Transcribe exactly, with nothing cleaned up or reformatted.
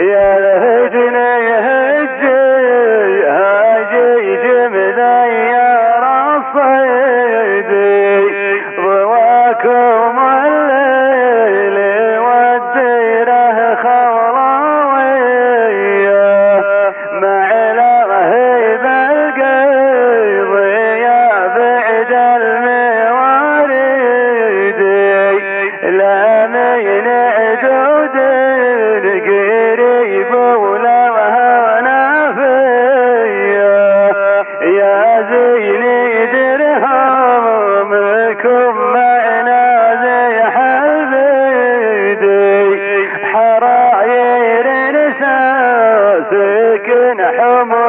يا الهجني هجي هاجي جملة يا رصيدي ضواكم الليل والديره خلاوية مع الرهيب القيض يا بعد المواريدي لا من عدود قريب ولا هنا فيا يا زيني درهمكم معنا زي حبيدي حراير نساسك حمر